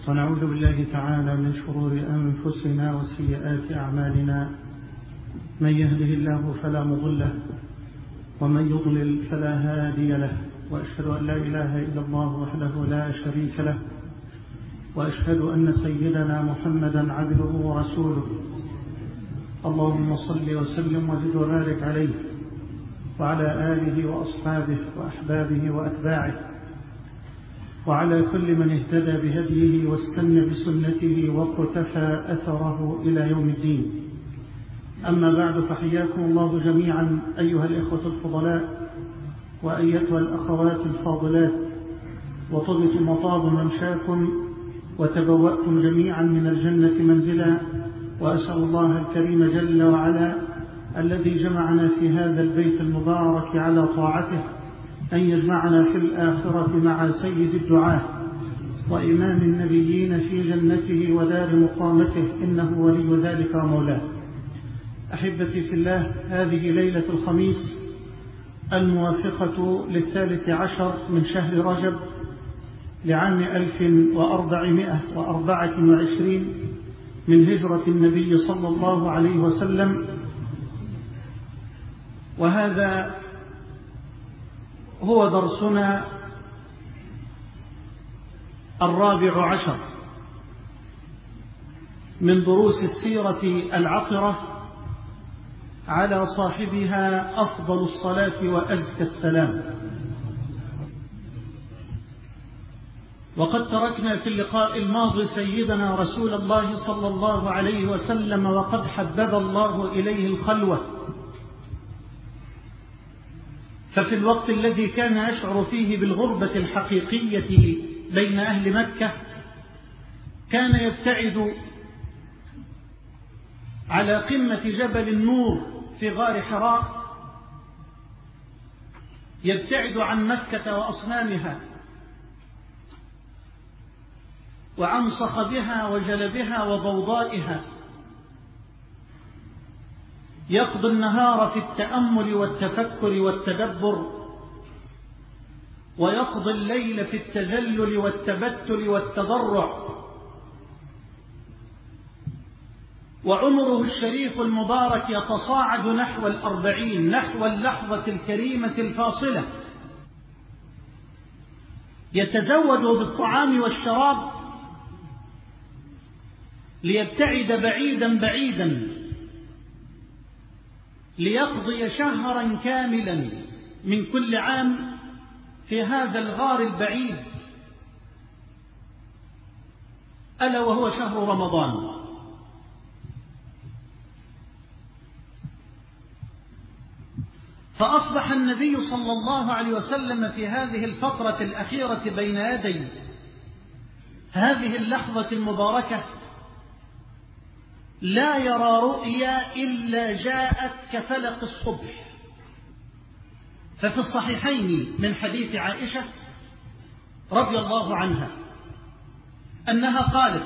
ونعوذ بالله تعالى من شرور أنفسنا وسيئات أعمالنا، من يهده الله فلا مضل له ومن يضلل فلا هادي له، وأشهد أن لا إله إلا الله وحده لا شريك له، وأشهد أن سيدنا محمدا عبده ورسوله. اللهم صل وسلم وزد وبارك عليه وعلى آله وأصحابه وأحبابه وأتباعه وعلى كل من اهتدى بهديه واستنى بسنته واقتفى أثره إلى يوم الدين. أما بعد، فحياكم الله جميعا أيها الإخوة الفضلاء وأيتها الأخوات الفاضلات، وطبتم وطاب ممشاكم وتبوأتم جميعا من الجنة منزلا، وأسأل الله الكريم جل وعلا الذي جمعنا في هذا البيت المبارك على طاعته أن يجمعنا في الآخرة مع سيد الدعاة وإمام النبيين في جنته ودار مقامته، إنه ولي ذلك ومولاه. أحبتي في الله، هذه ليلة الخميس الموافقة 13 من شهر رجب لعام 1424 من هجرة النبي صلى الله عليه وسلم، وهذا هو درسنا 14 من دروس السيرة العطرة على صاحبها أفضل الصلاة وأزكى السلام. وقد تركنا في اللقاء الماضي سيدنا رسول الله صلى الله عليه وسلم وقد حبب الله إليه الخلوة، ففي الوقت الذي كان يشعر فيه بالغربة الحقيقية بين أهل مكة كان يبتعد على قمة جبل النور في غار حراء، يبتعد عن مكة وأصنامها وعن صخبها وجلبها وضوضائها، يقضي النهار في التأمل والتفكر والتدبر، ويقضي الليل في التذلل والتبتل والتضرع، وعمره الشريف المبارك يتصاعد نحو 40، نحو اللحظة الكريمة الفاصلة، يتزود بالطعام والشراب ليبتعد بعيدا بعيدا، ليقضي شهرا كاملا من كل عام في هذا الغار البعيد، ألا وهو شهر رمضان. فأصبح النبي صلى الله عليه وسلم في هذه الفترة الأخيرة بين يدي هذه اللحظة المباركة لا يرى رؤيا إلا جاءت كفلق الصبح. ففي الصحيحين من حديث عائشة رضي الله عنها أنها قالت: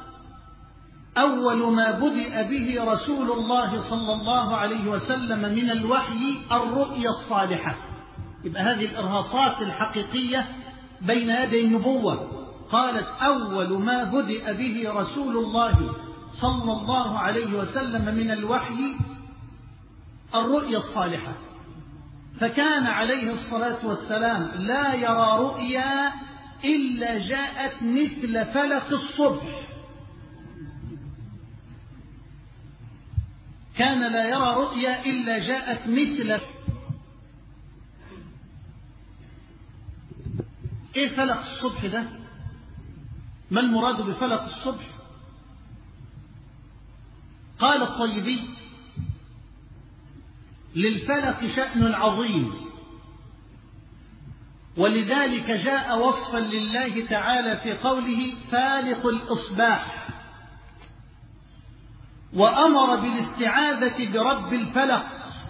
أول ما بدأ به رسول الله صلى الله عليه وسلم من الوحي الرؤيا الصالحة. يبقى هذه الإرهاصات الحقيقية بين يدي النبوة. قالت: أول ما بدأ به رسول الله صلى الله عليه وسلم من الوحي الرؤيا الصالحة. فكان عليه الصلاة والسلام لا يرى رؤيا إلا جاءت مثل فلق الصبح. كان لا يرى رؤيا إلا جاءت مثل. إيه فلق الصبح ده؟ ما المراد بفلق الصبح؟ قال الطيبي: للفلق شأن عظيم، ولذلك جاء وصفا لله تعالى في قوله: فالق الإصباح، وأمر بالاستعاذة برب الفلق،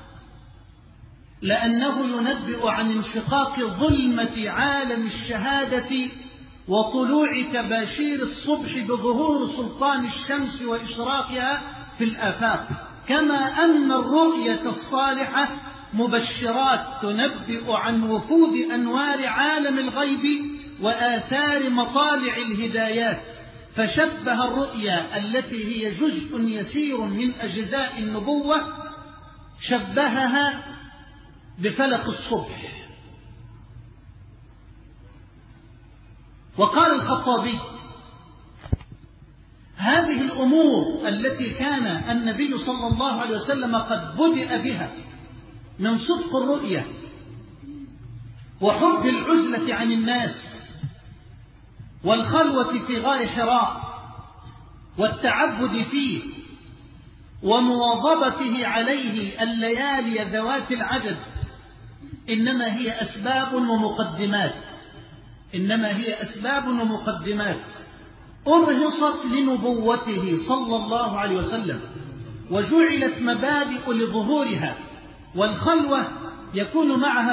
لأنه ينبئ عن انشقاق ظلمة عالم الشهادة وطلوع تباشير الصبح بظهور سلطان الشمس وإشراقها في الآفاق، كما أن الرؤية الصالحة مبشرات تنبئ عن وفود أنوار عالم الغيب وآثار مطالع الهدايات، فشبه الرؤيا التي هي جزء يسير من أجزاء النبوة شبهها بفلق الصبح. وقال الخطابي: هذه الأمور التي كان النبي صلى الله عليه وسلم قد بدأ بها من صدق الرؤية وحب العزلة عن الناس والخلوة في غار حراء والتعبد فيه ومواظبته عليه الليالي ذوات العدد، إنما هي أسباب ومقدمات أرهصت لنبوته صلى الله عليه وسلم وجعلت مبادئ لظهورها. والخلوة يكون معها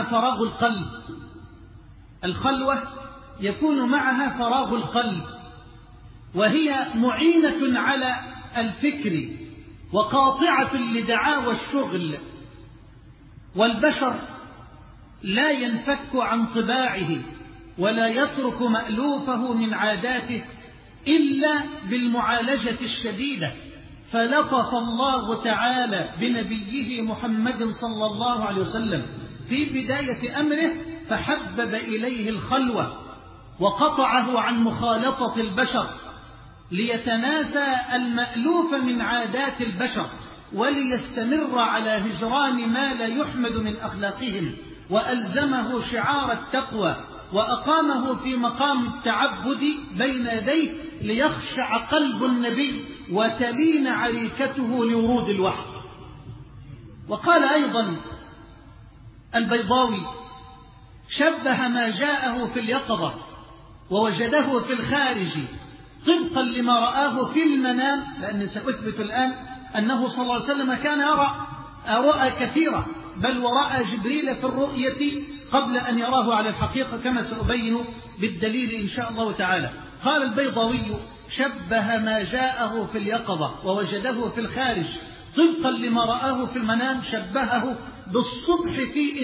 فراغ القلب، وهي معينة على الفكر وقاطعة لدعاوى الشغل. والبشر لا ينفك عن طباعه ولا يترك مألوفه من عاداته إلا بالمعالجة الشديدة. فلطف الله تعالى بنبيه محمد صلى الله عليه وسلم في بداية أمره فحبب إليه الخلوة وقطعه عن مخالطة البشر ليتناسى المألوف من عادات البشر وليستمر على هجران ما لا يحمد من أخلاقهم، وألزمه شعار التقوى وأقامه في مقام التعبد بين يديه ليخشع قلب النبي وتلين عريكته لورود الوحي. وقال أيضا البيضاوي: شبه ما جاءه في اليقظة ووجده في الخارج طبقا لما رآه في المنام، لأني سأثبت الآن أنه صلى الله عليه وسلم كان يرى رؤى كثيرة، بل ورأى جبريل في الرؤية قبل أن يراه على الحقيقة كما سأبين بالدليل إن شاء الله تعالى. قال البيضاوي: شبه ما جاءه في اليقظة ووجده في الخارج طبقا لما رآه في المنام، شبهه بالصبح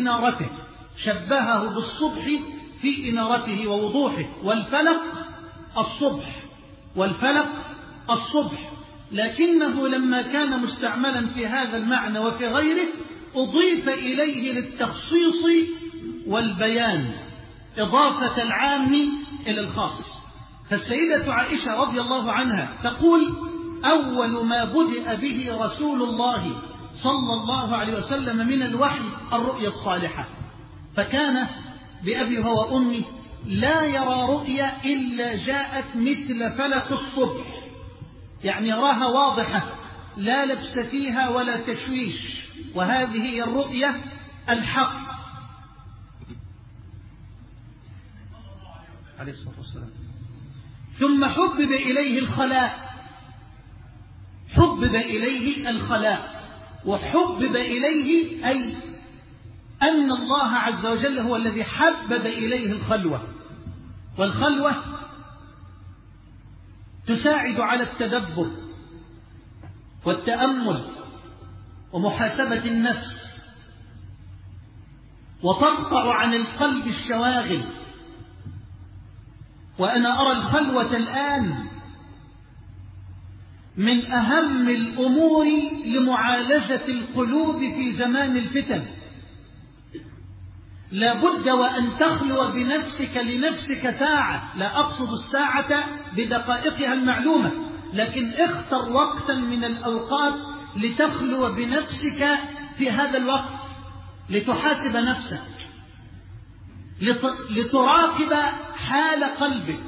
في إنارته ووضوحه. والفلق الصبح، لكنه لما كان مستعملا في هذا المعنى وفي غيره أضيف إليه للتخصيص والبيان إضافة العام إلى الخاص. فالسيدة عائشة رضي الله عنها تقول: أول ما بدأ به رسول الله صلى الله عليه وسلم من الوحي الرؤيا الصالحة، فكان بأبي هو أمي لا يرى رؤيا إلا جاءت مثل فلق الصبح، يعني يراها واضحة لا لبس فيها ولا تشويش، وهذه هي الرؤيا الحق عليه الصلاة والسلام. ثم حبب إليه الخلاء، وحبب إليه أي أن الله عز وجل هو الذي حبب إليه الخلوة. والخلوة تساعد على التدبر والتأمل ومحاسبة النفس، وتقطع عن القلب الشواغل. وأنا أرى الخلوة الآن من أهم الأمور لمعالجة القلوب في زمان الفتن. لا بد وأن تخلو بنفسك لنفسك ساعة، لا أقصد الساعة بدقائقها المعلومة، لكن اختر وقتا من الأوقات لتخلو بنفسك في هذا الوقت، لتحاسب نفسك، لتراقب حال قلبك،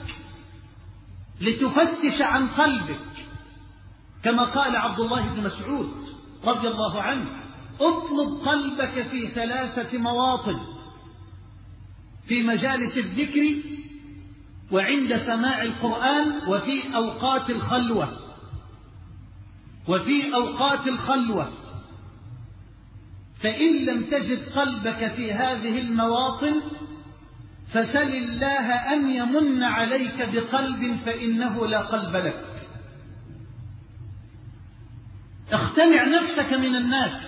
لتفتش عن قلبك، كما قال عبد الله بن مسعود رضي الله عنه: اطلب قلبك في 3 مواطن: في مجالس الذكر، وعند سماع القرآن، وفي أوقات الخلوة. فإن لم تجد قلبك في هذه المواطن فسل الله أن يمن عليك بقلب، فإنه لا قلب لك. اختنع نفسك من الناس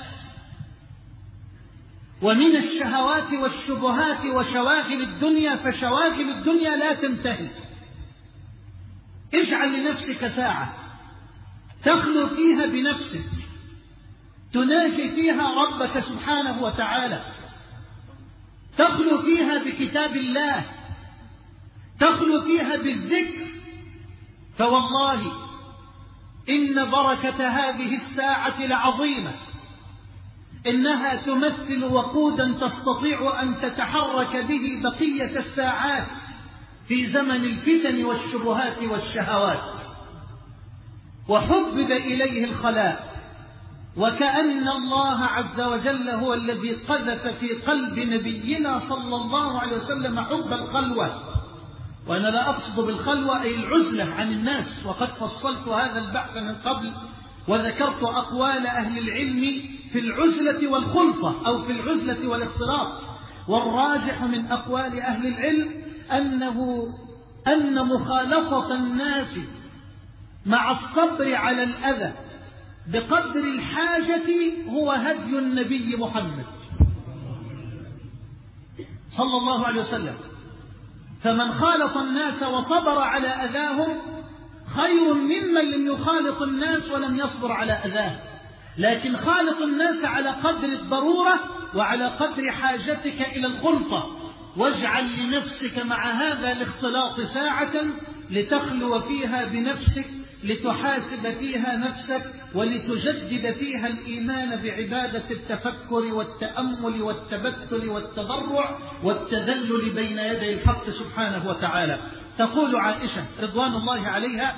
ومن الشهوات والشبهات وشواغل الدنيا، فشواغل الدنيا لا تنتهي. اجعل لنفسك ساعة تخلو فيها بنفسك، تناجي فيها ربك سبحانه وتعالى، تخلو فيها بكتاب الله، تخلو فيها بالذكر. فوالله إن بركة هذه الساعة لعظيمة، إنها تمثل وقودا تستطيع أن تتحرك به بقية الساعات في زمن الفتن والشبهات والشهوات. وحبب إليه الخلاء، وكأن الله عز وجل هو الذي قذف في قلب نبينا صلى الله عليه وسلم حب الخلوة. وأنا لا أقصد بالخلوة أي العزلة عن الناس، وقد فصلت هذا البحث من قبل وذكرت أقوال أهل العلم في العزلة والخلطة أو في العزلة والاختلاط. والراجح من أقوال أهل العلم أن مخالطة الناس مع الصبر على الأذى بقدر الحاجة هو هدي النبي محمد صلى الله عليه وسلم. فمن خالط الناس وصبر على أذاهم خير ممن لم يخالط الناس ولم يصبر على أذاه. لكن خالط الناس على قدر الضرورة وعلى قدر حاجتك إلى الخلطة، واجعل لنفسك مع هذا الاختلاط ساعة لتخلو فيها بنفسك، لتحاسب فيها نفسك، ولتجدد فيها الإيمان بعبادة التفكر والتأمل والتبتل والتضرع والتذلل بين يدي الحق سبحانه وتعالى. تقول عائشة رضوان الله عليها: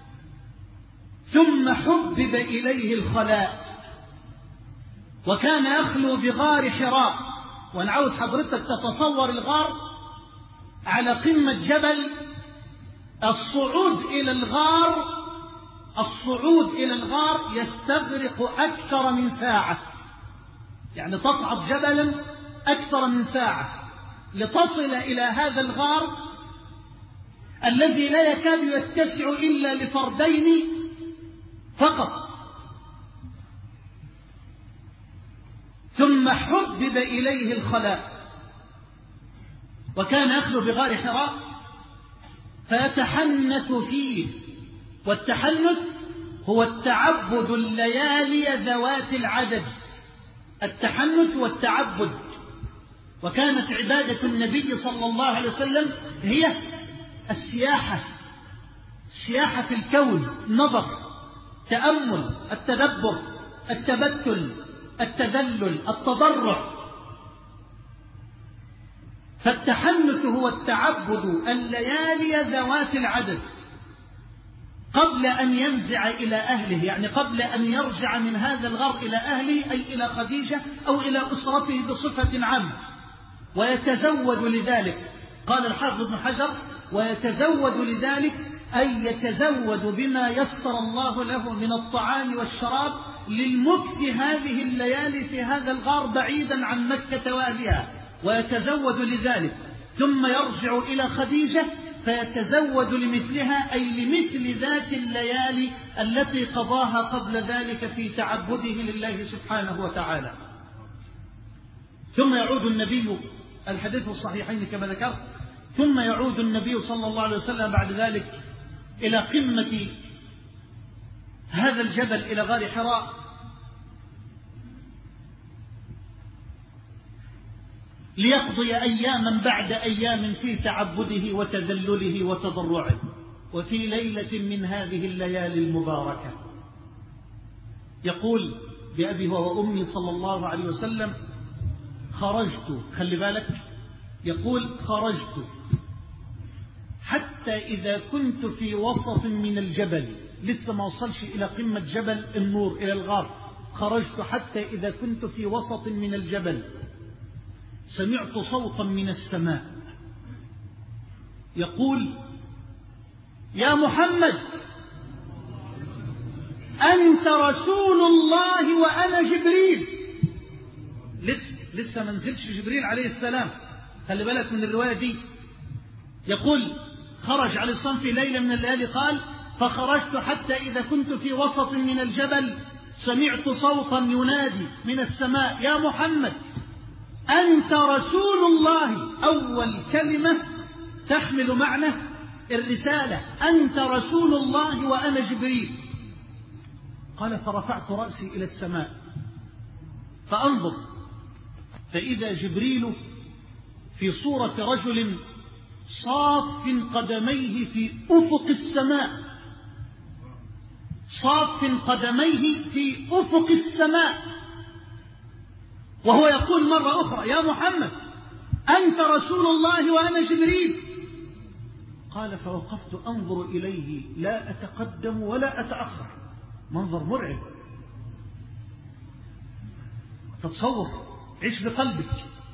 ثم حبب إليه الخلاء، وكان يخلو بغار حراء. وأنا عاوز حضرتك تتصور الغار على قمة جبل، الصعود إلى الغار يستغرق أكثر من ساعة، يعني تصعد جبلا أكثر من ساعة لتصل إلى هذا الغار الذي لا يكاد يتسع إلا لفردين فقط. ثم حبب إليه الخلاء، وكان يخلو بغار حراء فيتحنث فيه. والتحنث هو التعبد الليالي ذوات العدد، التحنث والتعبد. وكانت عبادة النبي صلى الله عليه وسلم هي السياحة في الكون، النظر، التأمل، التدبر، التبتل، التذلل، التضرع. فالتحنث هو التعبد الليالي ذوات العدد قبل أن ينزع إلى أهله، يعني قبل أن يرجع من هذا الغار إلى أهله، أي إلى خديجة أو إلى أسرته بصفة عامة. ويتزود لذلك، قال الحافظ ابن حجر: ويتزود لذلك أي يتزود بما يسر الله له من الطعام والشراب للمكث هذه الليالي في هذا الغار بعيدا عن مكة وأهلها. ويتزود لذلك ثم يرجع إلى خديجة فيتزود لمثلها، أي لمثل ذات الليالي التي قضاها قبل ذلك في تعبده لله سبحانه وتعالى. ثم يعود النبي، الحديث في الصحيحين كما ذكرت، ثم يعود النبي صلى الله عليه وسلم بعد ذلك إلى قمة هذا الجبل، إلى غار حراء، ليقضي أياما بعد أيام في تعبده وتذلله وتضرعه. وفي ليلة من هذه الليالي المباركة يقول بأبي وأمي صلى الله عليه وسلم: خرجت، خلي بالك، يقول: خرجت حتى إذا كنت في وسط من الجبل، لسه ما وصلش إلى قمة جبل النور إلى الغار، خرجت حتى إذا كنت في وسط من الجبل سمعت صوتا من السماء يقول: يا محمد أنت رسول الله وأنا جبريل. لسه ما نزلش جبريل عليه السلام، خلي بالك من الرواية دي. يقول: خرج عليه الصلاة في ليلة من الليالي، قال: فخرجت حتى إذا كنت في وسط من الجبل سمعت صوتا ينادي من السماء: يا محمد أنت رسول الله. أول كلمة تحمل معنى الرسالة: أنت رسول الله وأنا جبريل. قال: فرفعت رأسي إلى السماء فأنظر، فإذا جبريل في صورة رجل صاف قدميه في أفق السماء، صاف قدميه في أفق السماء، وهو يقول مرة أخرى: يا محمد أنت رسول الله وأنا جبريل. قال: فوقفت أنظر إليه لا أتقدم ولا أتأخر. منظر مرعب، تتصور، عيش بقلبك.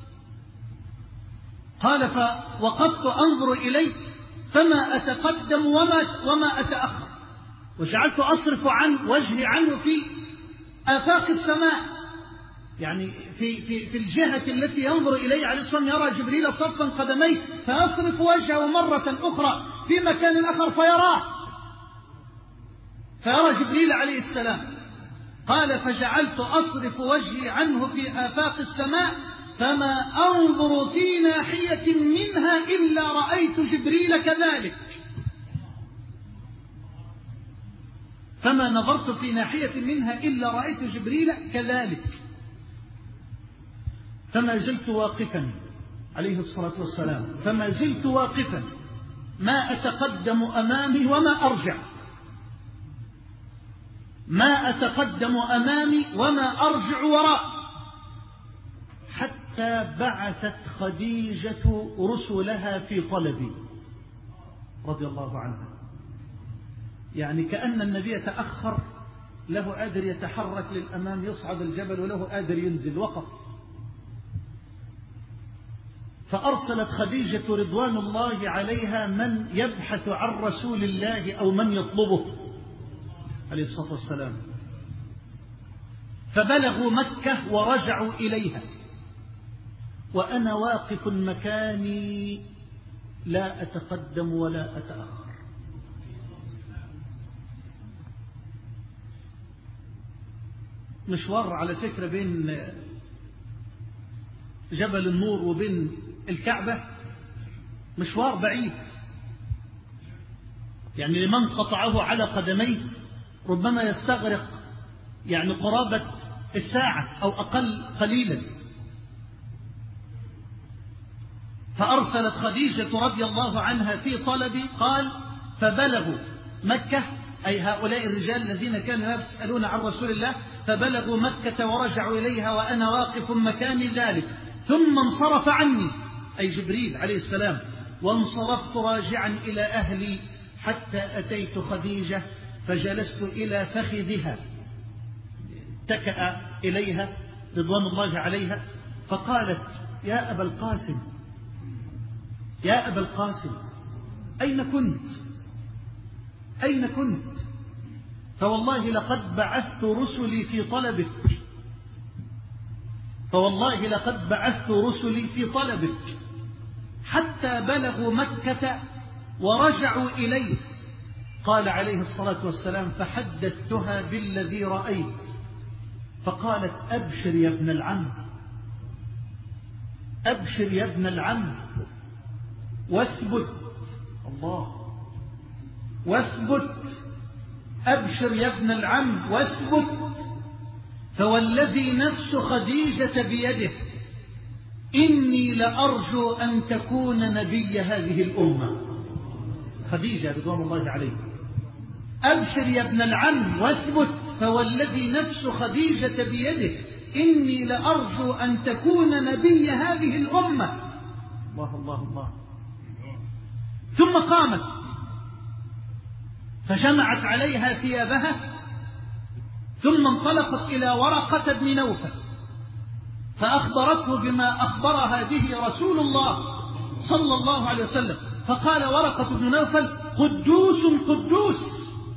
قال: فوقفت أنظر إليه فما أتقدم وما أتأخر، وجعلت أصرف عن وجهي عنه في آفاق السماء، يعني في الجهة التي ينظر إليه عليه الصلاة والسلام يرى جبريل صفا قدميه، فيصرف وجهه مرة أخرى في مكان آخر فيرى جبريل عليه السلام. قال: فجعلت أصرف وجهي عنه في آفاق السماء فما أنظر في ناحية منها إلا رأيت جبريل كذلك. فما نظرت في ناحية منها إلا رأيت جبريل كذلك. فما زلت واقفا عليه الصلاة والسلام، فما زلت واقفا ما أتقدم أمامي وما أرجع، ما أتقدم أمامي وما أرجع وراء، حتى بعثت خديجة رسلها في طلبي رضي الله عنها. يعني كأن النبي تأخر، له قادر يتحرك للأمام يصعد الجبل وله قادر ينزل، وقف. فأرسلت خديجة رضوان الله عليها من يبحث عن رسول الله أو من يطلبه عليه الصلاة والسلام، فبلغوا مكة ورجعوا إليها وأنا واقف مكاني لا أتقدم ولا أتأخر. مشوار على فكرة بين جبل النور وبين الكعبة مشوار بعيد، يعني لمن قطعه على قدميه ربما يستغرق يعني قرابة الساعة أو أقل قليلا. فأرسلت خديجة رضي الله عنها في طلبي، قال: فبلغوا مكة، أي هؤلاء الرجال الذين كانوا يسألون عن رسول الله، فبلغوا مكة ورجعوا إليها وأنا واقف مكاني ذلك، ثم انصرف عني أي جبريل عليه السلام، وانصرفت راجعا إلى أهلي حتى أتيت خديجة فجلست إلى فخذها، اتكأ إليها رضوان الله عليها، فقالت: يا أبا القاسم، يا أبا القاسم، أين كنت؟ أين كنت؟ فوالله لقد بعثت رسلي في طلبك، فوالله لقد بعثت رسلي في طلبك حتى بلغوا مكة ورجعوا إليه. قال عليه الصلاة والسلام: فحدثتها بالذي رأيت، فقالت: أبشر يا ابن العم، أبشر يا ابن العم، واثبت، الله، واثبت، أبشر يا ابن العم واثبت، فوالذي نفس خديجة بيده إني لأرجو أن تكون نبي هذه الأمة. خديجة رضوان الله عليها: أبشر يا ابن العم واثبت، فوالذي نفس خديجة بيده إني لأرجو أن تكون نبي هذه الأمة. الله الله الله. ثم قامت فجمعت عليها ثيابها، ثم انطلقت إلى ورقة بن نوفل فأخبرته بما أخبرها به رسول الله صلى الله عليه وسلم، فقال ورقة بن نوفل: قدوس قدوس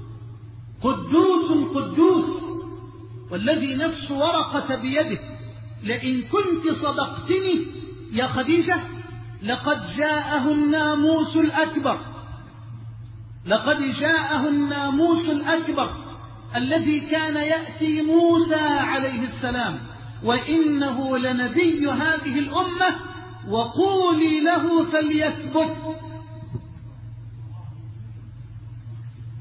قدوس قدوس والذي نفس ورقة بيده لئن كنت صدقتني يا خديجة لقد جاءه الناموس الأكبر، لقد جاءه الناموس الأكبر الذي كان يأتي موسى عليه السلام، وإنه لنبي هذه الأمة، وقولي له فليثبت.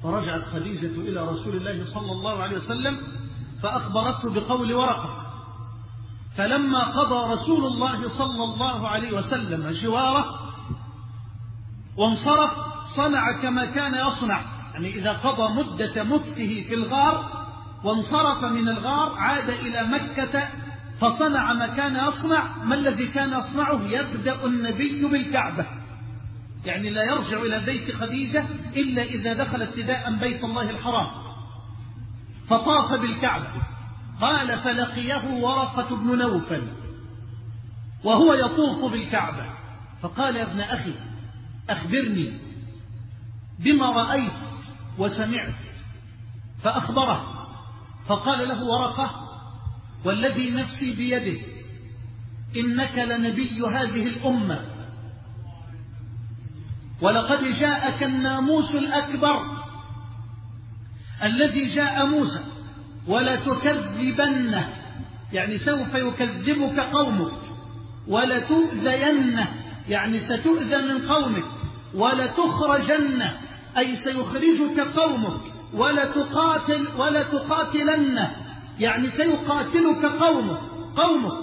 فرجعت خديجة إلى رسول الله صلى الله عليه وسلم فأخبرته بقول ورقة. فلما قضى رسول الله صلى الله عليه وسلم جواره وانصرف صنع كما كان يصنع، يعني إذا قضى مدة مكثه في الغار وانصرف من الغار عاد إلى مكة فصنع ما كان يصنع. ما الذي كان يصنعه؟ يبدأ النبي بالكعبة، يعني لا يرجع إلى بيت خديجة إلا إذا دخل ابتداء بيت الله الحرام، فطاف بالكعبة. قال فلقيه ورقة بن نوفل وهو يطوف بالكعبة فقال يا ابن أخي أخبرني بما رأيت وسمعت، فأخبره. فقال له ورقة والذي نفسي بيده إنك لنبي هذه الأمة، ولقد جاءك الناموس الأكبر الذي جاء موسى ولا تكذبنه، يعني سوف يكذبك قومك، ولا تؤذينه يعني ستؤذى من قومك، ولا تخرجنه أي سيخرجك قومك، ولا تقاتلنه يعني سيقاتلك قومك.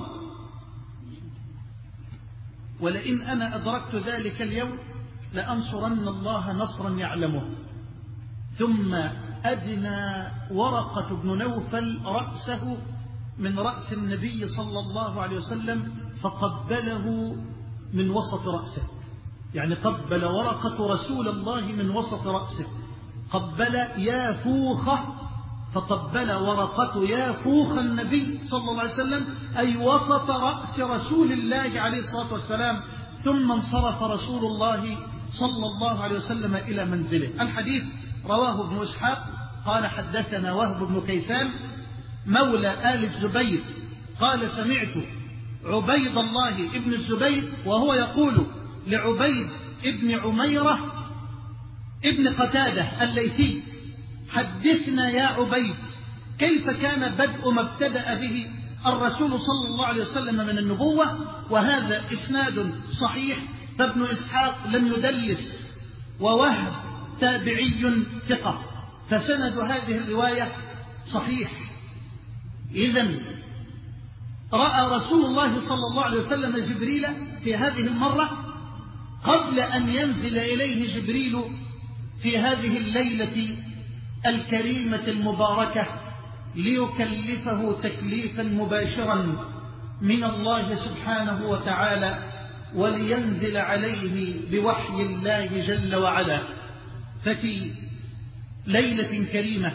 ولئن أنا أدركت ذلك اليوم لأنصرن الله نصرا يعلمه. ثم أدنى ورقة بن نوفل رأسه من رأس النبي صلى الله عليه وسلم فقبله من وسط رأسه، يعني قبل ورقة رسول الله من وسط رأسه، قبل يافوخه، فقبل ورقة يافوخ النبي صلى الله عليه وسلم أي وسط رأس رسول الله عليه الصلاة والسلام. ثم انصرف رسول الله صلى الله عليه وسلم إلى منزله. الحديث رواه ابن إسحاق قال حدثنا وهب بن كيسان مولى آل الزبير قال سمعت عبيد الله ابن الزبير وهو يقول لعبيد ابن عميرة ابن قتادة الليثي حدثنا يا عبيد كيف كان بدء ما ابتدأ به الرسول صلى الله عليه وسلم من النبوة. وهذا إسناد صحيح، فابن إسحاق لم يدلس ووهب تابعي ثقة، فسند هذه الرواية صحيح. إذن رأى رسول الله صلى الله عليه وسلم جبريل في هذه المرة قبل أن ينزل إليه جبريل في هذه الليلة الكريمة المباركة ليكلفه تكليفا مباشرا من الله سبحانه وتعالى ولينزل عليه بوحي الله جل وعلا. ففي ليلة كريمة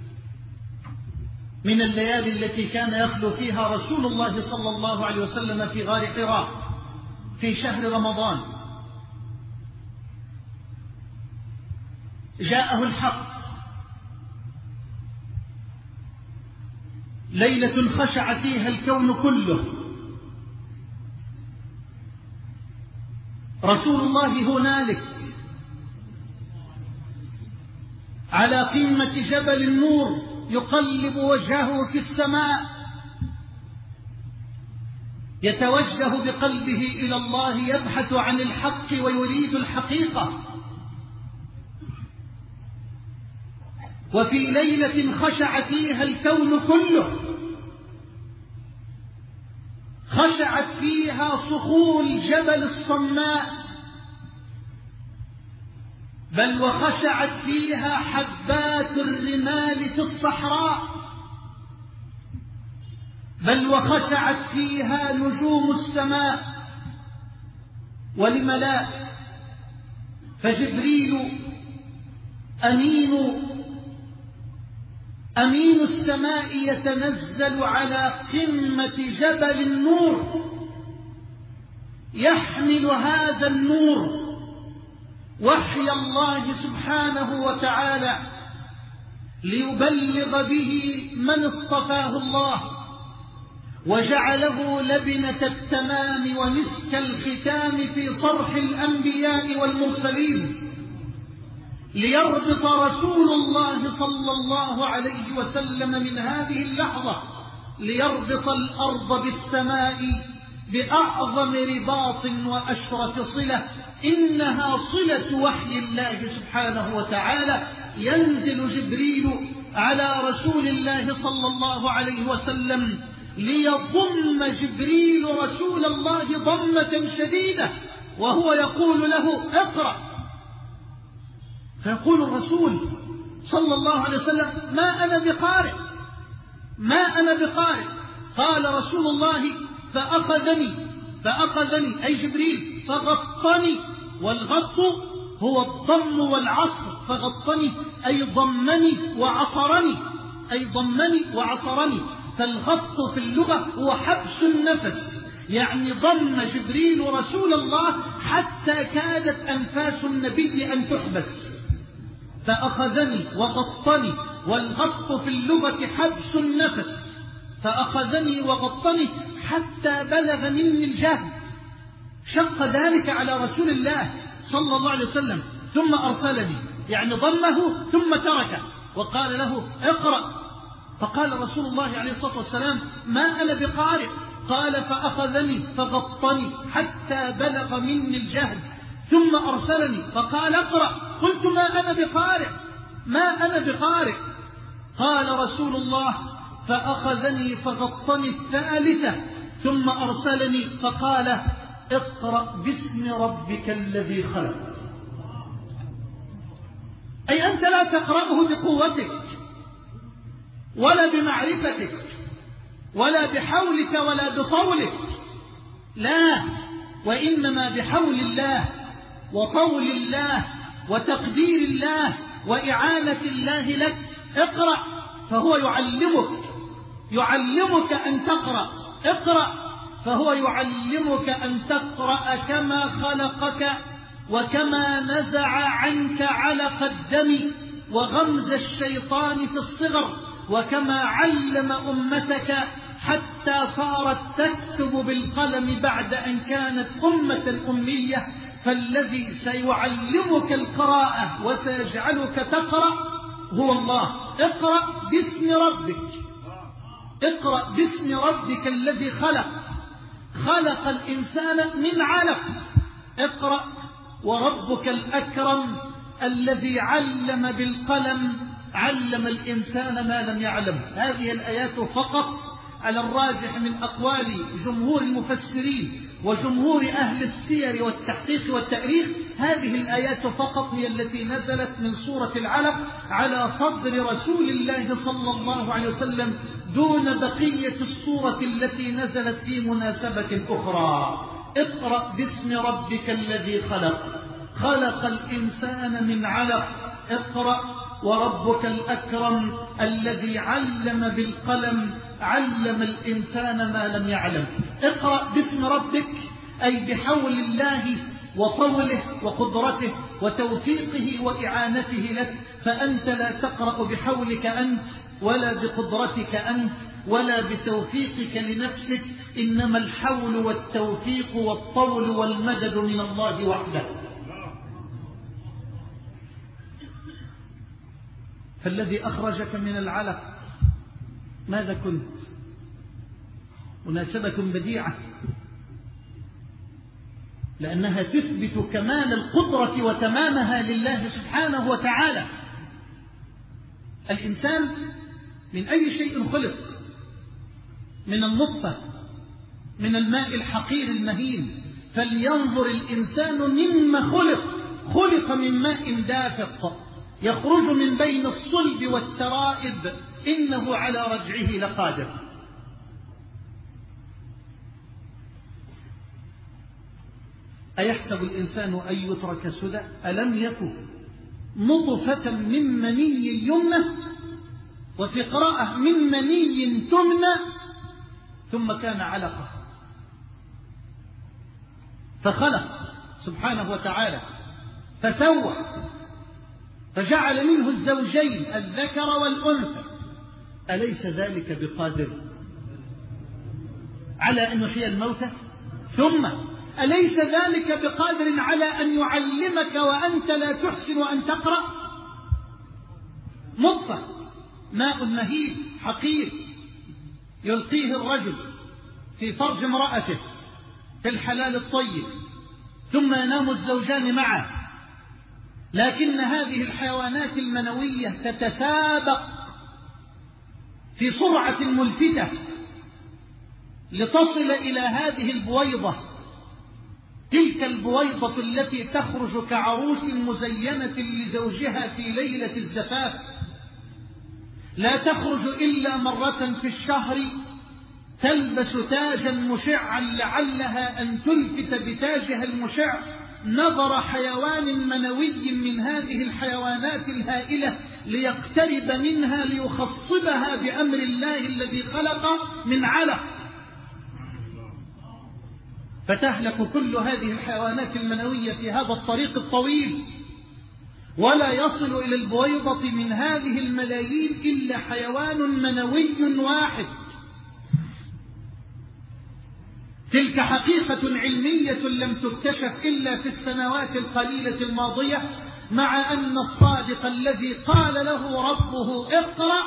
من الليالي التي كان يخلو فيها رسول الله صلى الله عليه وسلم في غار حراء في شهر رمضان جاءه الحق، ليلة خشع فيها الكون كله. رسول الله هنالك على قمة جبل النور يقلب وجهه في السماء يتوجه بقلبه إلى الله يبحث عن الحق ويريد الحقيقة. وفي ليلة خشع فيها الكون كله، خشعت فيها صخور جبل الصماء، بل وخشعت فيها حبات الرمال في الصحراء، بل وخشعت فيها نجوم السماء. ولم لا؟ فجبريل أمين السماء يتنزل على قمة جبل النور، يحمل هذا النور وحي الله سبحانه وتعالى ليبلغ به من اصطفاه الله وجعله لبنة التمام ومسك الختام في صرح الأنبياء والمرسلين، ليربط رسول الله صلى الله عليه وسلم من هذه اللحظة، ليربط الأرض بالسماء بأعظم رباط وأشرف صلة، إنها صلة وحي الله سبحانه وتعالى ينزل جبريل على رسول الله صلى الله عليه وسلم ليضم جبريل رسول الله ضمة شديدة وهو يقول له اقرأ. فيقول الرسول صلى الله عليه وسلم ما أنا بقارئ ما أنا بقارئ. قال رسول الله فأخذني أي جبريل فغطني، والغط هو الضم والعصر، فغطني أي ضمني وعصرني. فالغط في اللغة هو حبس النفس، يعني ضم جبريل رسول الله حتى كادت أنفاس النبي أن تحبس. فأخذني وغطني، والغط في اللغة حبس النفس، فأخذني وغطني حتى بلغ مني الجهد. شق ذلك على رسول الله صلى الله عليه وسلم، ثم أرسلني، يعني ضمه ثم تركه وقال له اقرأ. فقال رسول الله عليه الصلاة والسلام ما أنا بقارئ. قال فأخذني فغطني حتى بلغ مني الجهد ثم أرسلني فقال اقرأ. قلت ما أنا بقارئ. قال رسول الله فأخذني فغطني الثالثة ثم أرسلني فقال اقرأ باسم ربك الذي خلق. أي أنت لا تقرأه بقوتك ولا بمعرفتك ولا بحولك ولا بطولك، لا، وإنما بحول الله وطول الله وتقدير الله وإعانة الله لك. اقرأ، فهو يعلمك أن تقرأ. اقرأ، فهو يعلمك أن تقرأ كما خلقك وكما نزع عنك علق الدم وغمز الشيطان في الصغر، وكما علم أمتك حتى صارت تكتب بالقلم بعد أن كانت أمة أمية. فالذي سيعلمك القراءة وسيجعلك تقرأ هو الله. اقرأ باسم ربك، اقرأ باسم ربك الذي خلق الإنسان من علق. اقرأ وربك الأكرم الذي علم بالقلم علم الإنسان ما لم يعلم. هذه الآيات فقط على الراجح من أقوال جمهور المفسرين وجمهور أهل السير والتحقيق والتأريخ، هذه الآيات فقط هي التي نزلت من سورة العلق على صدر رسول الله صلى الله عليه وسلم دون بقية السورة التي نزلت في مناسبة أخرى. اقرأ باسم ربك الذي خلق الإنسان من علق. اقرأ وربك الأكرم الذي علم بالقلم علم الإنسان ما لم يعلم. اقرأ باسم ربك أي بحول الله وطوله وقدرته وتوفيقه وإعانته لك، فأنت لا تقرأ بحولك أنت ولا بقدرتك أنت ولا بتوفيقك لنفسك، إنما الحول والتوفيق والطول والمدد من الله وحده. فالذي أخرجك من العلق ماذا كنت؟ مناسبة بديعة، لأنها تثبت كمال القدرة وتمامها لله سبحانه وتعالى. الإنسان من أي شيء خلق؟ من النطفة، من الماء الحقير المهين. فلينظر الإنسان مما خلق من ماء دافق يخرج من بين الصلب والترائب، إنه على رجعه لقادر. أيحسب الإنسان أن يترك سدى؟ ألم يكن نطفة من مني يمنى، وفي قراءة من مني تمنى، ثم كان علقة فخلق سبحانه وتعالى فسوى فجعل منه الزوجين الذكر والأنثى. أليس ذلك بقادر على أن يحيي الموتى؟ ثم أليس ذلك بقادر على أن يعلمك وأنت لا تحسن أن تقرأ؟ نطفة ماء مهين حقير يلقيه الرجل في فرج امرأته في الحلال الطيب، ثم ينام الزوجان معه، لكن هذه الحيوانات المنوية تتسابق في سرعة ملفتة لتصل إلى هذه البويضة، تلك البويضة التي تخرج كعروس مزينة لزوجها في ليلة الزفاف، لا تخرج إلا مرة في الشهر، تلبس تاجا مشعا لعلها أن تلفت بتاجها المشع نظر حيوان منوي من هذه الحيوانات الهائلة ليقترب منها ليخصبها بأمر الله الذي خلق من علق، فتهلك كل هذه الحيوانات المنوية في هذا الطريق الطويل، ولا يصل إلى البويضة من هذه الملايين إلا حيوان منوي واحد. تلك حقيقة علمية لم تكتشف إلا في السنوات القليلة الماضية، مع أن الصادق الذي قال له ربه اقرأ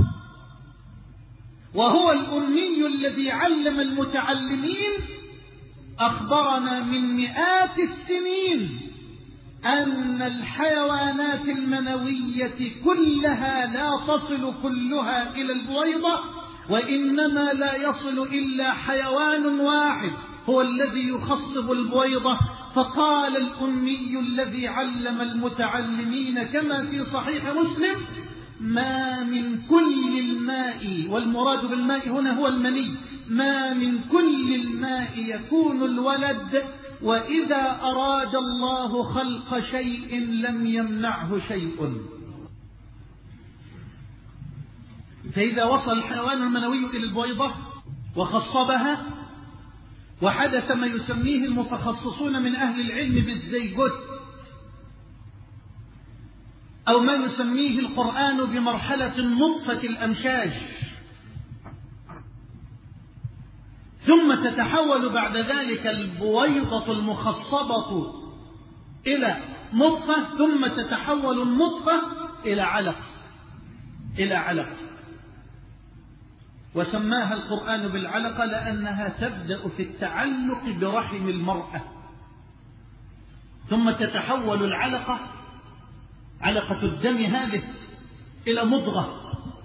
وهو الأمي الذي علم المتعلمين أخبرنا من مئات السنين أن الحيوانات المنوية كلها لا تصل كلها إلى البويضة، وإنما لا يصل إلا حيوان واحد هو الذي يخصب البويضة. فقال الأمي الذي علم المتعلمين كما في صحيح مسلم: ما من كل الماء، والمراد بالماء هنا هو المني، ما من كل الماء يكون الولد، وإذا أراد الله خلق شيء لم يمنعه شيء. فإذا وصل الحيوان المنوي إلى البويضة وخصبها وحدث ما يسميه المتخصصون من أهل العلم بالزيجوت، أو ما يسميه القرآن بمرحلة نطفة الأمشاج، ثم تتحول بعد ذلك البويضة المخصبة إلى نطفة، ثم تتحول النطفة إلى علق، وسماها القرآن بالعلقة لأنها تبدأ في التعلق برحم المرأة، ثم تتحول العلقة، علقة الدم هذه، إلى مضغة،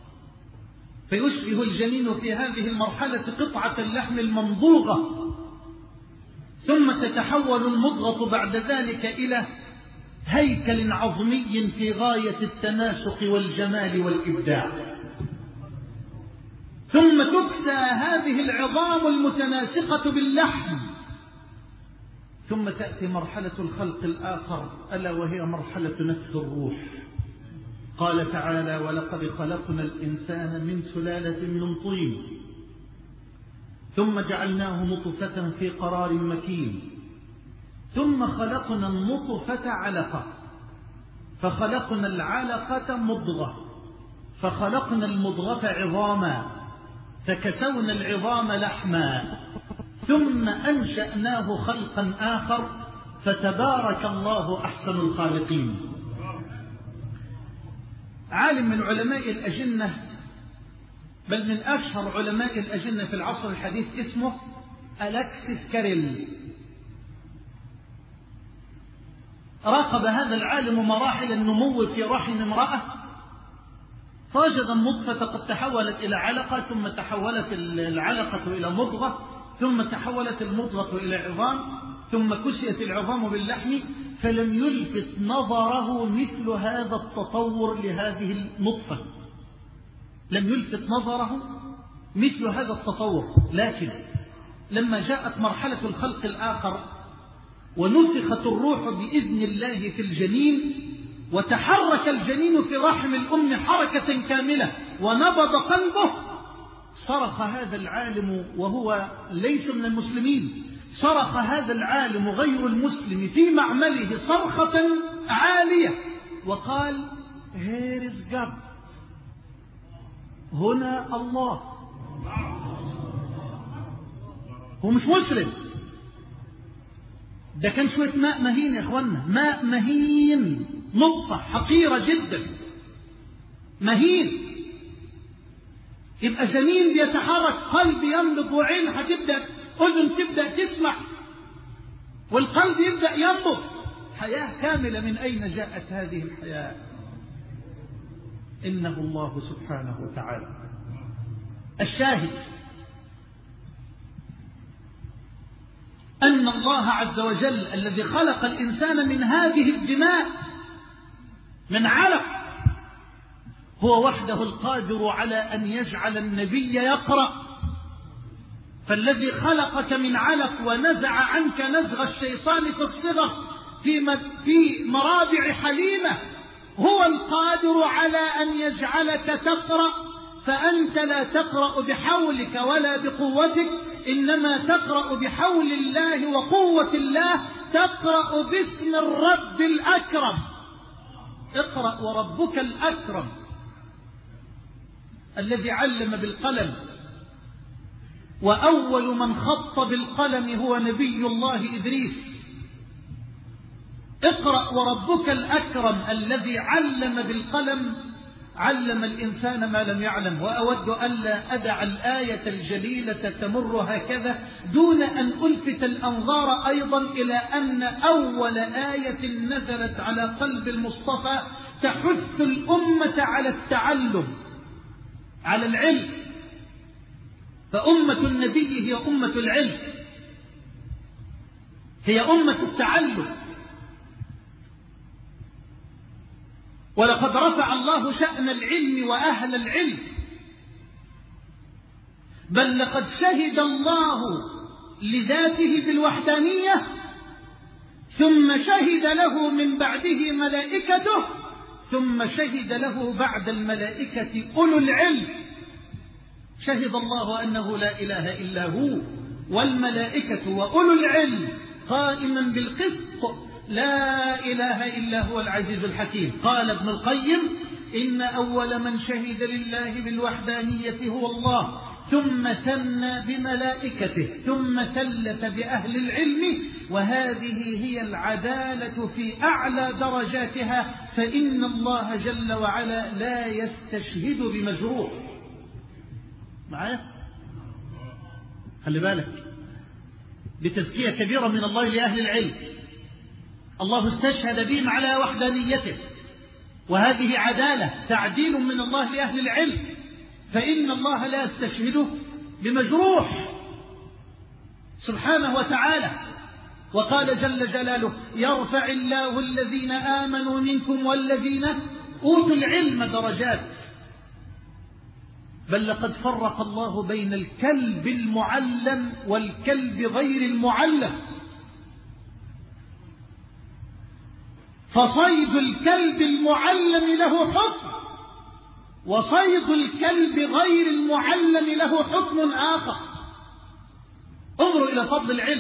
فيشبه الجنين في هذه المرحلة قطعة اللحم الممضوغة، ثم تتحول المضغة بعد ذلك إلى هيكل عظمي في غاية التناسق والجمال والإبداع، ثم تكسى هذه العظام المتناسقة باللحم، ثم تأتي مرحلة الخلق الآخر ألا وهي مرحلة نفخ الروح. قال تعالى: ولقد خلقنا الإنسان من سلالة من طين ثم جعلناه نطفة في قرار مكين ثم خلقنا النطفة علقة فخلقنا العلقة مضغة فخلقنا المضغة عظاما فكسونا العظام لحما ثم أنشأناه خلقا آخر فتبارك الله أحسن الخالقين. عالم من علماء الأجنة، بل من أشهر علماء الأجنة في العصر الحديث، اسمه ألكسيس كاريل، راقب هذا العالم مراحل النمو في رحم امرأة، فوجد النطفة قد تحولت إلى علقة، ثم تحولت العلقة إلى مضغة، ثم تحولت المضغة إلى عظام، ثم كسيت العظام باللحم، فلم يلفت نظره مثل هذا التطور لهذه النطفة، لم يلفت نظره مثل هذا التطور. لكن لما جاءت مرحلة الخلق الآخر ونفخت الروح بإذن الله في الجنين وتحرك الجنين في رحم الأم حركة كاملة ونبض قلبه، صرخ هذا العالم وهو ليس من المسلمين، صرخ هذا العالم غير المسلم في معمله صرخة عالية وقال: Here is God، هنا الله. هو مش مسلم، ده كان شوية ماء مهين يا اخوانا، ماء مهين، نطفة حقيرة جدا مهين، يبقى جنين بيتحرك، قلب ينبض وعين هتبدأ، أذن تبدأ تسمع، والقلب يبدأ ينبض، حياة كاملة. من أين جاءت هذه الحياة؟ إنه الله سبحانه وتعالى. الشاهد أن الله عز وجل الذي خلق الإنسان من هذه الدماء من علق هو وحده القادر على أن يجعل النبي يقرأ. فالذي خلقك من علق ونزع عنك نزغ الشيطان في الصغر في مرابع حليمة هو القادر على أن يجعلك تقرأ. فأنت لا تقرأ بحولك ولا بقوتك، إنما تقرأ بحول الله وقوة الله. تقرأ باسم الرب الأكرم. اقرأ وربك الأكرم الذي علم بالقلم، وأول من خط بالقلم هو نبي الله إدريس. اقرأ وربك الأكرم الذي علم بالقلم، علم الإنسان ما لم يعلم. وأود ألا أدع الآية الجليلة تمر هكذا دون أن ألفت الأنظار أيضا إلى أن أول آية نزلت على قلب المصطفى تحث الأمة على التعلم، على العلم. فأمة النبي هي أمة العلم، هي أمة التعلم. ولقد رفع الله شأن العلم وأهل العلم، بل لقد شهد الله لذاته بالوحدانية، ثم شهد له من بعده ملائكته، ثم شهد له بعد الملائكة أولو العلم. شهد الله أنه لا إله إلا هو والملائكة وأولو العلم قائما بالقسط لا إله إلا هو العزيز الحكيم. قال ابن القيم: إن أول من شهد لله بالوحدانية هو الله، ثم ثنى بملائكته، ثم ثلث بأهل العلم، وهذه هي العدالة في أعلى درجاتها. فإن الله جل وعلا لا يستشهد بمجروح. معايا؟ خلي بالك، بتزكية كبيرة من الله لأهل العلم. الله استشهد بهم على وحدانيته، وهذه عدالة، تعديل من الله لأهل العلم. فإن الله لا يستشهد بمجروح سبحانه وتعالى. وقال جل جلاله: يرفع الله الذين آمنوا منكم والذين أوتوا العلم درجات. بل لقد فرق الله بين الكلب المعلم والكلب غير المعلم. فصيد الكلب المعلم له حكم، وصيد الكلب غير المعلم له حكم آخر. انظروا إلى فضل العلم.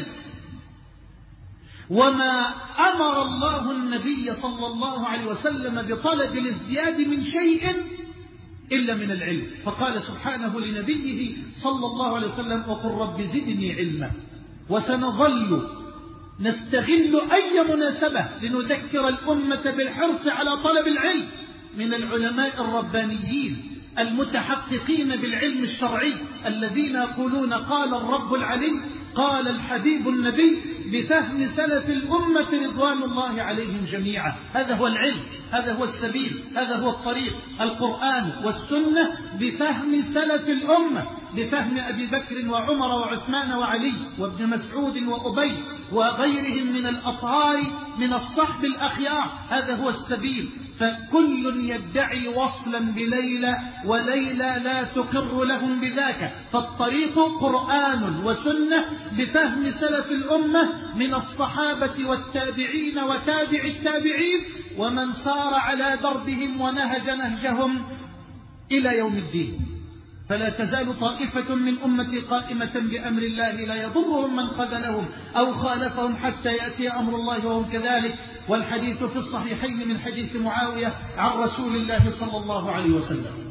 وما أمر الله النبي صلى الله عليه وسلم بطلب الازدياد من شيء إلا من العلم. فقال سبحانه لنبيه صلى الله عليه وسلم: وقل رب زدني علما. وسنظل نستغل أي مناسبة لنذكر الأمة بالحرص على طلب العلم من العلماء الربانيين المتحققين بالعلم الشرعي، الذين يقولون: قال الرب العلي، قال الحبيب النبي، بفهم سلف الأمة رضوان الله عليهم جميعا. هذا هو العلم، هذا هو السبيل، هذا هو الطريق، القرآن والسنة بفهم سلف الأمة، بفهم أبي بكر وعمر وعثمان وعلي وابن مسعود وأبي وغيرهم من الأطهار من الصحب الأخيار. هذا هو السبيل. فكل يدعي وصلا بليلى، وليلى لا تقر لهم بذاك. فالطريق قرآن وسنة بفهم سلف الأمة من الصحابة والتابعين وتابع التابعين ومن سار على دربهم ونهج نهجهم إلى يوم الدين. فلا تزال طائفة من أمتي قائمة بأمر الله لا يضرهم من خذلهم أو خالفهم حتى يأتي أمر الله وهم كذلك. والحديث في الصحيحين من حديث معاوية عن رسول الله صلى الله عليه وسلم.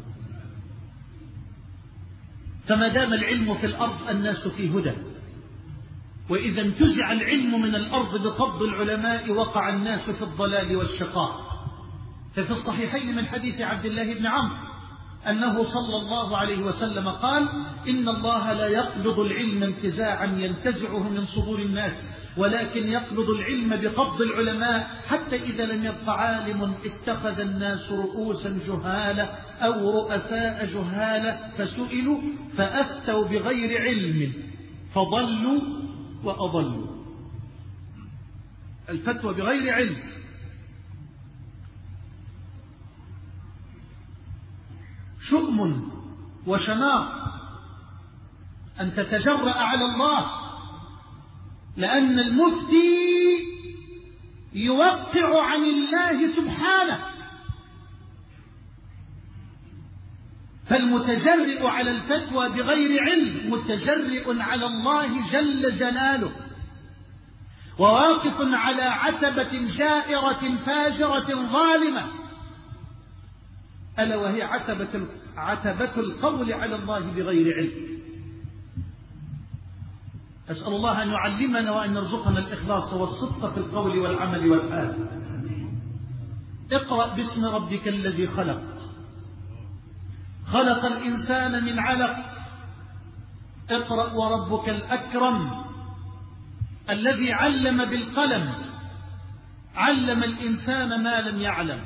فما دام العلم في الأرض الناس في هدى، وإذا انتزع العلم من الأرض بقبض العلماء وقع الناس في الضلال والشقاء. ففي الصحيحين من حديث عبد الله بن عمرو أنه صلى الله عليه وسلم قال: إن الله لا يقبض العلم انتزاعا ينتزعه من صدور الناس، ولكن يقبض العلم بقبض العلماء، حتى إذا لم يبق عالم اتخذ الناس رؤوسا جهالة أو رؤساء جهالة فسئلوا فأفتوا بغير علم فضلوا وأضلوا. الفتوى بغير علم. شؤم وشناق أن تتجرأ على الله، لأن المفتي يوقع عن الله سبحانه، فالمتجرئ على الفتوى بغير علم متجرئ على الله جل جلاله، وواقف على عتبة جائرة فاجرة ظالمة، ألا وهي عتبة القول على الله بغير علم. أسأل الله أن يعلمنا وأن يرزقنا الإخلاص والصدق في القول والعمل والحال. اقرأ باسم ربك الذي خلق، خلق الإنسان من علق. اقرأ وربك الأكرم الذي علم بالقلم، علم الإنسان ما لم يعلم.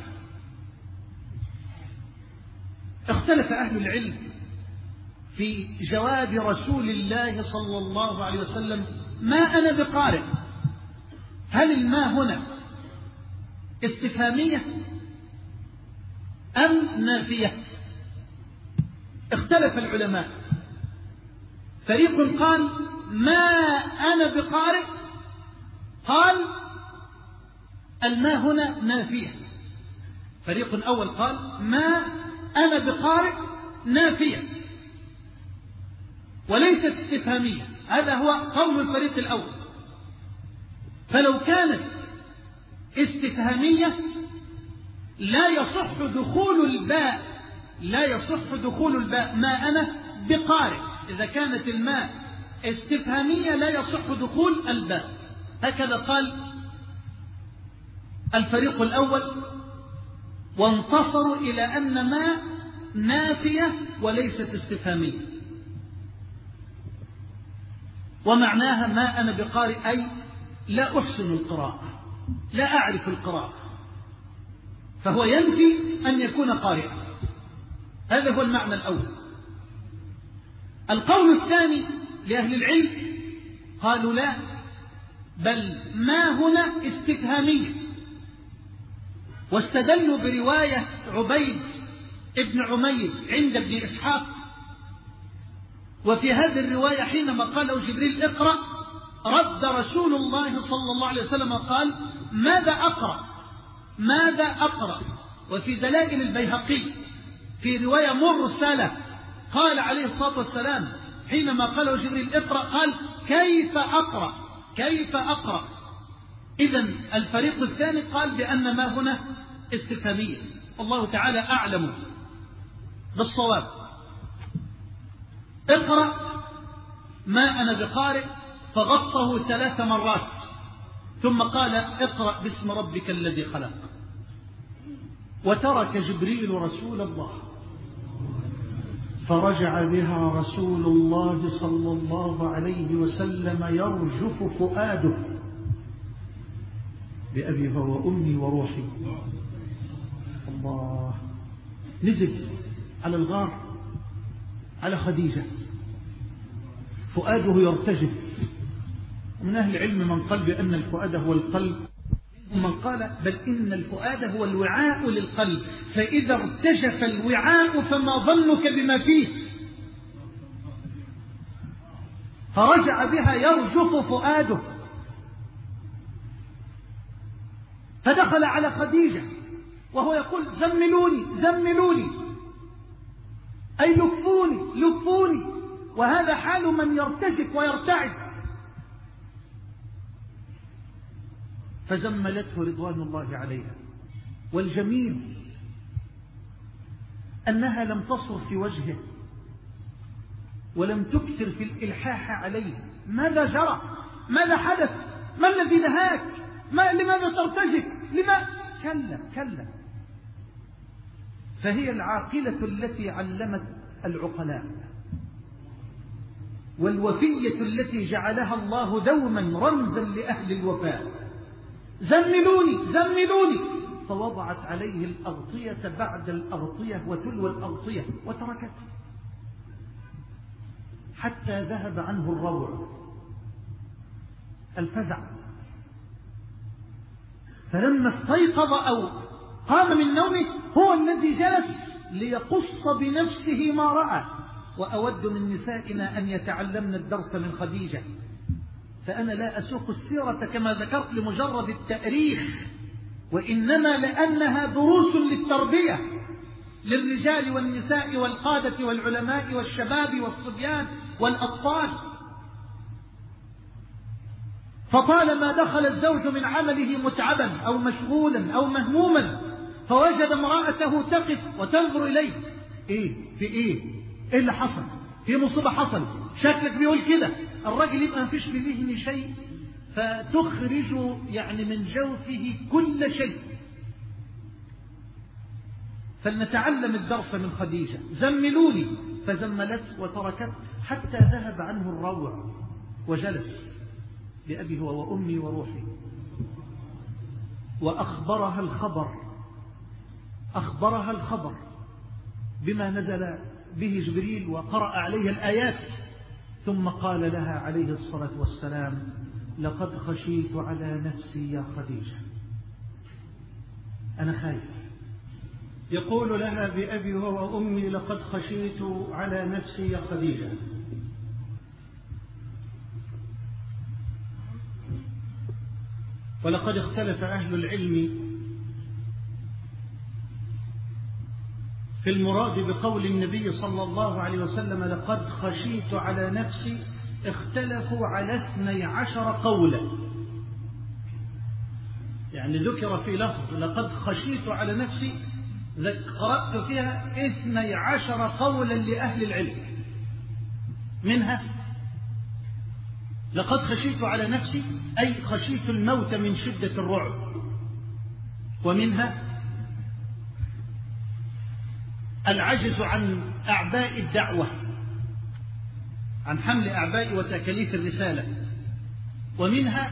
اختلف أهل العلم في جواب رسول الله صلى الله عليه وسلم: ما أنا بقارئ. هل الماء هنا استفهامية أم نافية؟ اختلف العلماء، فريق قال: ما أنا بقارئ، قال الماء هنا نافية. فريق أول قال: ما أنا بقارئ نافية وليست استفهامية. هذا هو قول الفريق الأول. فلو كانت استفهامية لا يصح دخول الباء ما أنا بقارئ. إذا كانت الماء استفهامية لا يصح دخول الباء. هكذا قال الفريق الأول، وانتصروا إلى أن ما نافية وليست استفهامية، ومعناها ما أنا بقارئ أي لا أحسن القراءة، لا أعرف القراءة، فهو ينفي أن يكون قارئا. هذا هو المعنى الأول. القول الثاني لأهل العلم قالوا: لا، بل ما هنا استفهامية، واستدلوا برواية عبيد ابن عمير عند ابن إسحاق. وفي هذه الرواية حينما قاله جبريل اقرأ، رد رسول الله صلى الله عليه وسلم قال: ماذا أقرأ؟ ماذا أقرأ؟ وفي دلائل البيهقي في رواية مرسلة قال عليه الصلاة والسلام حينما قاله جبريل اقرأ قال: كيف أقرأ؟ كيف أقرأ؟ إذن الفريق الثاني قال بأن ما هنا استفهامية. الله تعالى أعلم بالصواب. اقرأ ما أنا بقارئ، فغطه 3 مرات، ثم قال: اقرأ باسم ربك الذي خلق. وترك جبريل رسول الله، فرجع بها رسول الله صلى الله عليه وسلم يرجف فؤاده بأبي وأمي وروحي. الله. نزل على الغار على خديجة، فؤاده يرتجف. ومن أهل العلم من قال بأن الفؤاد هو القلب، ومن قال بل إن الفؤاد هو الوعاء للقلب، فإذا ارتجف الوعاء فما ظنك بما فيه. فرجع بها يرجف فؤاده، فدخل على خديجة وهو يقول: زملوني زملوني، أي لفوني لفوني. وهذا حال من يرتجف ويرتعد. فزملته رضوان الله عليها. والجميل أنها لم تصر في وجهه ولم تكثر في الإلحاح عليه. ماذا جرى؟ ماذا حدث؟ ما الذي نهاك؟ لماذا ترتجف؟ كلا كلا. فهي العاقلة التي علمت العقلاء، والوفية التي جعلها الله دوما رمزا لأهل الوفاء. زملوني زملوني، فوضعت عليه الأغطية بعد الأغطية وتلو الأغطية وتركته حتى ذهب عنه الروع الفزع. فلما استيقظ أو قام من نومه هو الذي جلس ليقص بنفسه ما رأى. وأود من نسائنا أن يتعلمن الدرس من خديجة، فأنا لا أسوق السيرة كما ذكرت لمجرد التأريخ، وإنما لأنها دروس للتربية للرجال والنساء والقادة والعلماء والشباب والصبيان والأطفال. فطالما دخل الزوج من عمله متعبا أو مشغولا أو مهموما فوجد امرأته تقف وتنظر إليه، في إيه اللي حصل؟ في مصيبة حصل، شكلك بيقول كده. الرجل يبقى مفيش في ذهنه شيء، فتخرج من جوفه كل شيء. فلنتعلم الدرس من خديجة. زملوني، فزملت وتركت حتى ذهب عنه الروع وجلس لأبي هو وأمي وروحي، وأخبرها الخبر بما نزل به جبريل وقرأ عليها الآيات. ثم قال لها عليه الصلاة والسلام: لقد خشيت على نفسي يا خديجة، أنا خايف. يقول لها بأبي وأمي: لقد خشيت على نفسي يا خديجة. ولقد اختلف أهل العلم في المراد بقول النبي صلى الله عليه وسلم لقد خشيت على نفسي. اختلفوا على 12 قولا، ذكر في لفظ لقد خشيت على نفسي، قرأت فيها 12 قولا لأهل العلم. منها لقد خشيت على نفسي أي خشيت الموت من شدة الرعب. ومنها العجز عن أعباء الدعوة، عن حمل أعباء وتكاليف الرسالة. ومنها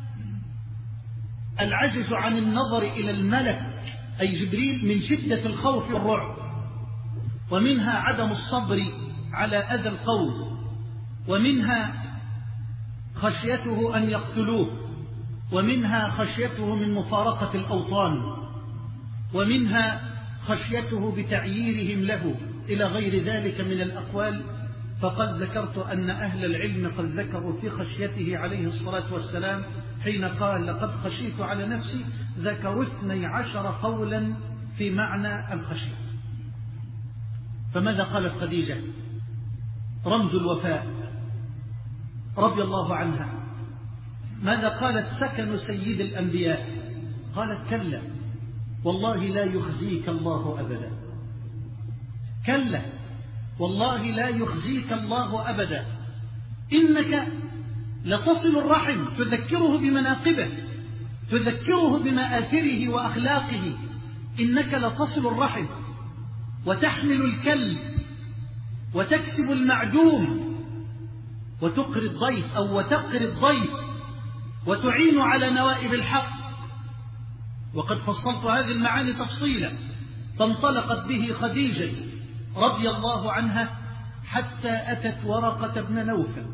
العجز عن النظر إلى الملك أي جبريل من شدة الخوف والرعب. ومنها عدم الصبر على أذى القوم. ومنها خشيته أن يقتلوه. ومنها خشيته من مفارقة الأوطان. ومنها خشيته بتعييرهم له، إلى غير ذلك من الأقوال. فقد ذكرت أن أهل العلم قد ذكروا في خشيته عليه الصلاة والسلام حين قال لقد خشيت على نفسي، ذكروا 12 قولا في معنى الخشية. فماذا قالت خديجة رمز الوفاء رضي الله عنها؟ ماذا قالت سكن سيد الأنبياء؟ قالت: كلا والله لا يخزيك الله أبدا. كلا والله لا يخزيك الله أبدا، إنك لتصل الرحم، تذكره بمناقبه، تذكره بمآثره وأخلاقه. إنك لتصل الرحم وتحمل الكلب وتكسب المعدوم وتقري الضيف أو وتقري الضيف وتعين على نوائب الحق. وقد فصلت هذه المعاني تفصيلا. فانطلقت به خديجة رضي الله عنها حتى أتت ورقة بن نوفل،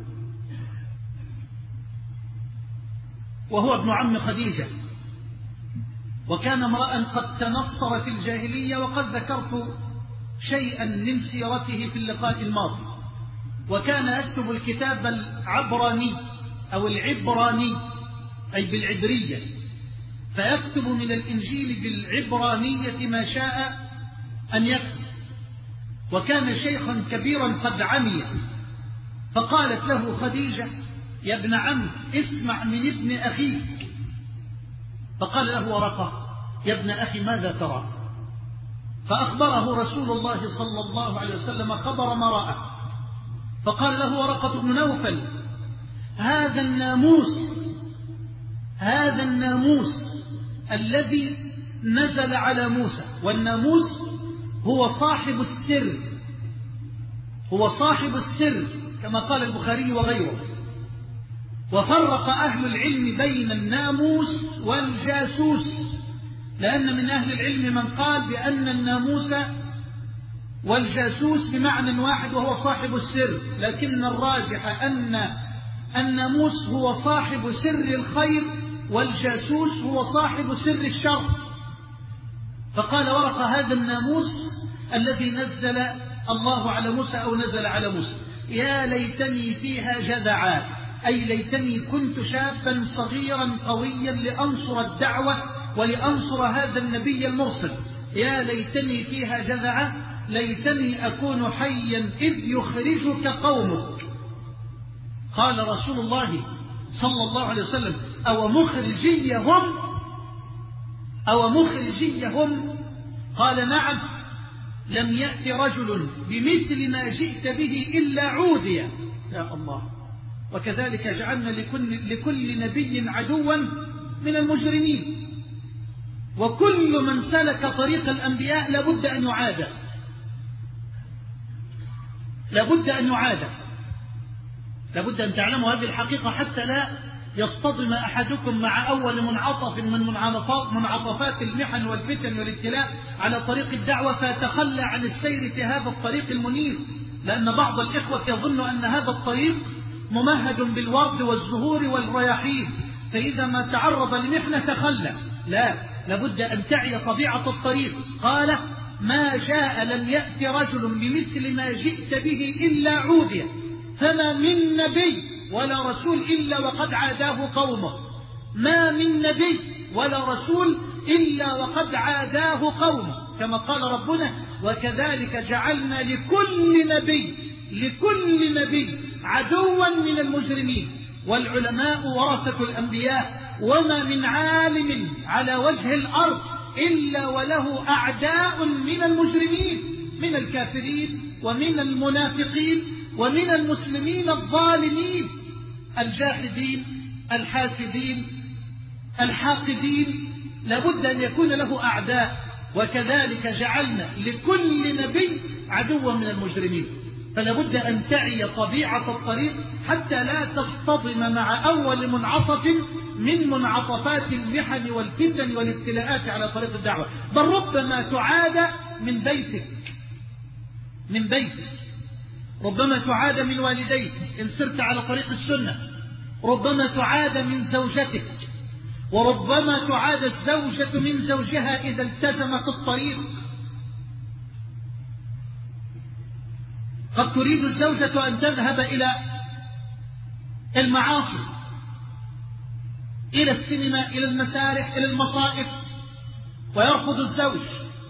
وهو ابن عم خديجة، وكان امرأ قد تنصر في الجاهلية، وقد ذكرت شيئا من سيرته في اللقاء الماضي. وكان يكتب الكتاب العبراني أو العبراني أي بالعبرية، فيكتب من الإنجيل بالعبرانية ما شاء أن يكتب. وكان شيخا كبيرا قد عمي، فقالت له خديجة: يا ابن عم اسمع من ابن أخيك. فقال له ورقة: يا ابن أخي ماذا ترى؟ فأخبره رسول الله صلى الله عليه وسلم خبر ما رأى. فقال له ورقة بن نوفل: هذا الناموس الذي نزل على موسى. والناموس هو صاحب السر، هو صاحب السر كما قال البخاري وغيره. وفرق أهل العلم بين الناموس والجاسوس، لأن من أهل العلم من قال بأن الناموس والجاسوس بمعنى واحد وهو صاحب السر، لكن الراجح أن الناموس هو صاحب سر الخير والجاسوس هو صاحب سر الشر. فقال ورقة هذا الناموس الذي نزل الله على موسى أو نزل على موسى، يا ليتني فيها جذعا، أي ليتني كنت شابا صغيرا قويا لأنصر الدعوة ولأنصر هذا النبي المرسل، يا ليتني فيها جذعا، ليتني أكون حيا إذ يخرجك قومك. قال رسول الله صلى الله عليه وسلم أو مخرجيهم؟ قال نعم، لم يأت رجل بمثل ما جئت به إلا عودي. يا الله. وكذلك جعلنا لكل نبي عدوا من المجرمين، وكل من سلك طريق الأنبياء لابد أن يعاد، لابد أن تعلموا هذه الحقيقة حتى لا يصطدم أحدكم مع أول منعطف من منعطفات المحن والفتن والابتلاء على طريق الدعوة فيتخلى عن السير في هذا الطريق المنير، لأن بعض الإخوة يظن أن هذا الطريق ممهد بالورد والزهور والرياحين، فإذا ما تعرض لمحنة تخلى. لا، لابد أن تعي طبيعة الطريق. قال ما جاء لم يأتي رجل بمثل ما جئت به إلا عودي، فما من نبي ولا رسول إلا وقد عاداه قومه، ما من نبي ولا رسول إلا وقد عاداه قومه، كما قال ربنا وكذلك جعلنا لكل نبي عدوا من المجرمين. والعلماء ورثة الأنبياء، وما من عالم على وجه الأرض إلا وله أعداء من المجرمين، من الكافرين ومن المنافقين ومن المسلمين الظالمين الجاحدين الحاسدين الحاقدين، لابد أن يكون له أعداء. وكذلك جعلنا لكل نبي عدوا من المجرمين. فلابد أن تعي طبيعة الطريق حتى لا تصطدم مع أول منعطف من منعطفات المحن والفتن والابتلاءات على طريق الدعوة، بل ربما تعاد من بيتك، ربما تعاد من والديك إن سرت على طريق السنة، ربما تعاد من زوجتك، وربما تعاد الزوجة من زوجها إذا التزمت الطريق. قد تريد الزوجة أن تذهب إلى المعاصي، إلى السينما، إلى المسارح، إلى المصائف، ويرفض الزوج.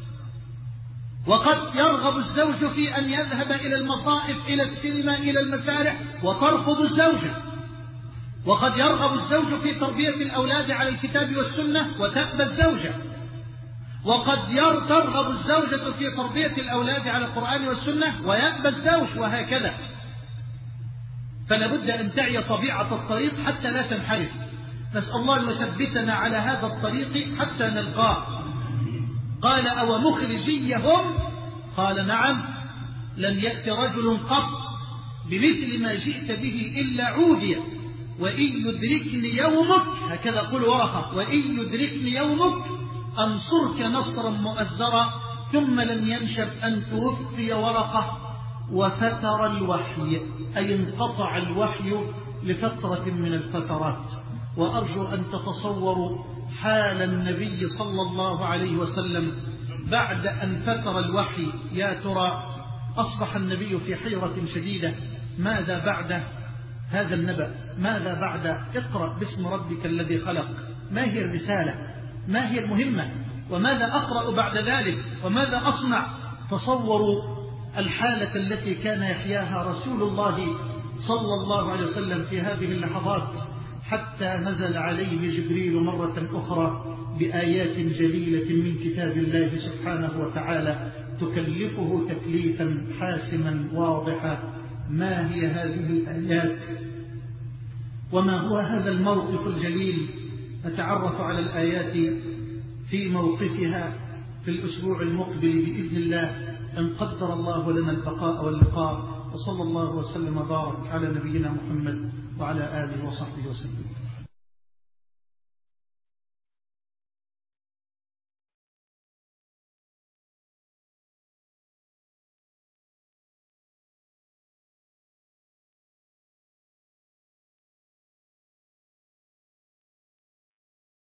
وقد يرغب الزوج في أن يذهب إلى المصائف، إلى السينما، إلى المسارح، وترفض الزوجة. وقد يرغب الزوج في تربية الأولاد على الكتاب والسنة وتأبى الزوجة. وقد ترغب الزوجة في تربية الأولاد على القرآن والسنة ويأبى الزوج، وهكذا. فلابد أن تعي طبيعة الطريق حتى لا تنحرف. نسأل الله أن يثبتنا على هذا الطريق حتى نلقاه. قال أو مخرجيهم؟ قال نعم، لم يأت رجل قط بمثل ما جئت به إلا عودي، وإن يدركني يومك، هكذا قل ورقة، وإن يدركني يومك أنصرك نصرا مؤزرا. ثم لم ينشب أن توفي ورقة وفتر الوحي، أي انقطع الوحي لفترة من الفترات. وأرجو أن تتصوروا حال النبي صلى الله عليه وسلم بعد أن فتر الوحي. يا ترى أصبح النبي في حيرة شديدة، ماذا بعد هذا النبأ؟ ماذا بعد اقرأ باسم ربك الذي خلق؟ ما هي الرسالة؟ ما هي المهمة؟ وماذا أقرأ بعد ذلك؟ وماذا أصنع؟ تصوروا الحالة التي كان يحياها رسول الله صلى الله عليه وسلم في هذه اللحظات، حتى نزل عليه جبريل مرة أخرى بآيات جليلة من كتاب الله سبحانه وتعالى تكلفه تكليفا حاسما واضحا. ما هي هذه الآيات؟ وما هو هذا الموقف الجليل؟ نتعرف على الآيات في موقفها في الأسبوع المقبل بإذن الله إن قدر الله لنا البقاء واللقاء. وصلى الله وسلم وبارك على نبينا محمد وعلى آله وصحبه وسلم.